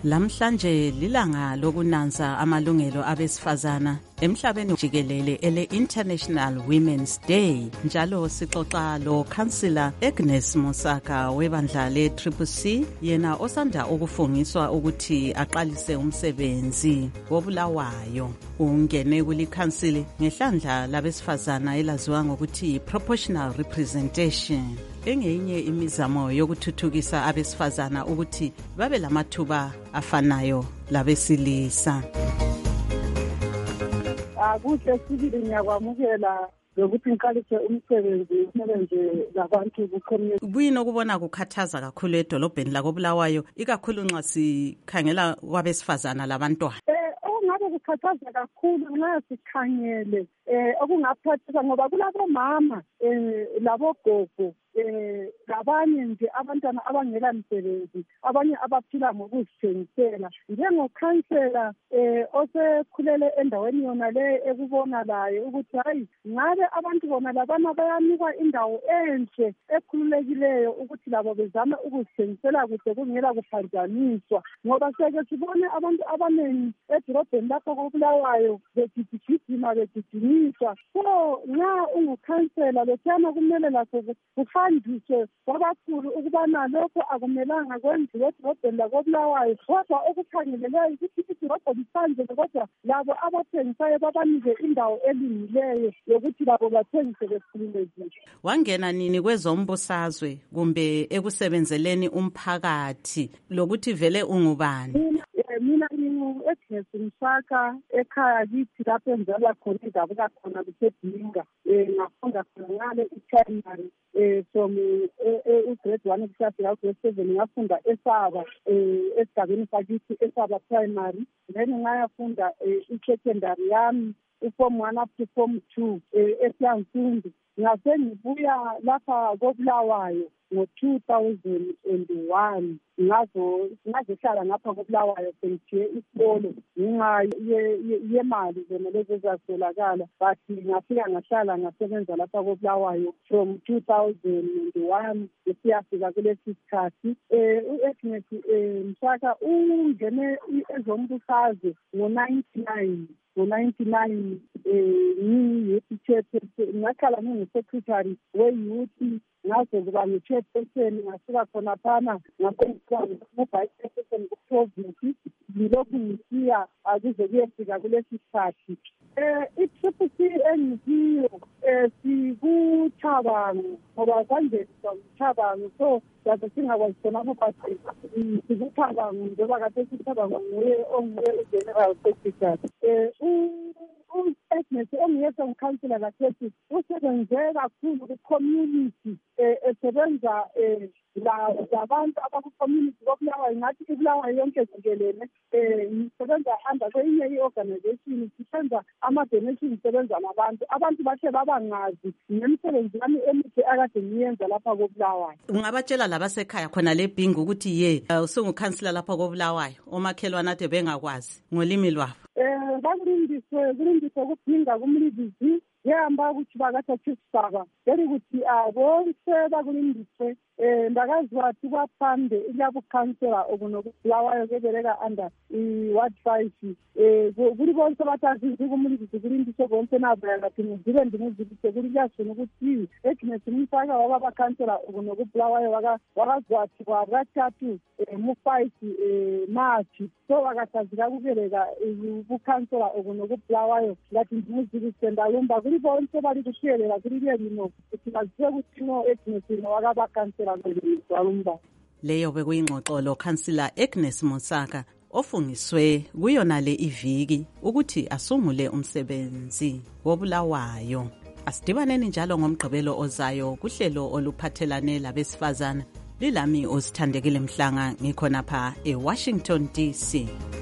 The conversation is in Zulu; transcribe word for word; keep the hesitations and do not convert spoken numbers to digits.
Lamhlanje lilanga lokunanza amalungelo abesifazana emhlabeni jikelele ele International Women's Day. Njalo sixoxa lo Councillor Agnes Mosaka webandla le Triple C, yena osanda ukufungiswa ukuthi aqalise umsebenzi wobulawayo. Ungene kuli council ngehlandla labesifazana elaziwa ngokuthi proportional representation, engenye imizamo yokuthuthukisa abesifazana ukuthi babe lamathuba afanayo labesilisa. Akuhle sibili ngiyakwamukela lokuthi ngiqalise umsebenzi umsebenzi labantu ku-community. Kuyini okubona kukhathaza kakhulu edolobheni lakobulawayo, ikakhulu nxa sikhangela kwabesifazana labantwana? Eh okungabe kukhathaza kakhulu nxa sikhangele eh okungaphathisa ngoba kulabomama eh labogogo eh labanye nje abantwana abangela msebenzi, abanye abaphila ngokuzithengisela. Njengokhansela eh osekhulele endaweni yona le ekubona layo ukuthi hayi ngabe abantu bona labana bayanikwa indawo enhle ekhululekileyo ukuthi labo bezama ukuzithengisela kuhle kungela kuphanjaniswa, ngoba seke sibone abantu abanengi edorobheni lapho kobulawayo begijigijima begijinyiswa. So nxa ungukhansela lokhana kumele laso kufundiswe kwabakhulu ukubana lokho akumelanga kwenziwe edorobheni lakobulawayo, kodwa okukhangeleleyo ukuthi idorobho lihlanzeke, kodwa labo abathengisayo babanike indawo elungileyo yokuthi labo bathengise bekhululekile. Wangena nini kwezombusazwe kumbe ekusebenzeleni umphakathi lokuthi vele ungubani? Mina ngingu-Agnes Mosaka, ekhaya kithi lapho engizalwa khona indabuka khona kuseDinga. um ngafunda khona ngale i-primary um from u-grade one kusafika u-grade seven ngafunda eSaba um esigabeni sakithi eSaba primary, then ngayafunda i-secondary yami u-form one up to form two eSiyangsundu. Ngase ngibuya lapha kobulawayo ngo-two thousand one ngazo ngazohlala ngapha kobulawayo sengithiye isikolo ngenxa yemali zona lezi ezazitholakala, but ngafika ngahlala ngasebenza lapha kobulawayo from two thousand one siyafika kulesi sikhathi. um u-Agnes Mosaka ungene ezombusazwe ngo-ninety-nine ngo-ninety-nine um ngi-youth chairperson, ngaqala ngingu-secretary we-youth, ngaze kuba ngu-chairperson, ngasuka khona phana ngasengiba ngu-vice chairperson ku-province, ngilokhu ngisiya akuze kuyefika kulesi sikhathi. um i-Triple C engikiyo um sikuthabango ngoba kanje sikuthabango, so kade singakwazi khonapho but sikuthabango njengoba kade sithabango nguye onguye u-general secretary. um u-Agnes ongiyesa ngikhansela lakhethi usebenze kakhulu ku-community, um esebenza um labantu abaku-community kobulawayo, ngathi ibulawayo yonke jikelele. um ngisebenza under kwenye i-organization, sisenza ama-donation, ngisebenza nabantu. Abantu bakhe babangazi ngemisebenzi yami emihle akade ngiyenza lapha kobulawayo. Ungabatshela labasekhaya khona le Bhinga ukuthi ye usungukhansela lapha kobulawayo, omakhelwane ade bengakwazi ngolimi lwabo? um bakulindiswe kulindiswe kuBhinga kumlivisi yehamba ukuthi bakathathe isibaba beli ukuthi bonke bakulindiswe. um ndakazi wathi kwaphande ilabukhansela okunokubulawayo kebereka under i-ward five. um kuli bonke bathazizi kumlivisi kulindiswe bonke nabaya ngathi ngizibe ndimuzikise kuli kuyasona ukuthi Agnes Mosaka wababakhansela okunokubulawayo wakazi wathi kwakathathu mu-five March, so wakatazika kubereka ubukhansela okunokubulawayo ngathi ndimuzikise ndalumba kuli bonke bali kushiyelela kuli lelino ukuthi baziwe ukuthi no Agnes wakabakhansela kwalumba. Leyo bekuyingxoxo lo Councillor Agnes Mosaka ofungiswe kuyona le iviki ukuthi asungule umsebenzi wobulawayo. Asidibaneni njalo ngomgqibelo ozayo kuhlelo oluphathelane labesifazana. Lilami osithandekile Mhlanga, ngikhona pha eWashington D C.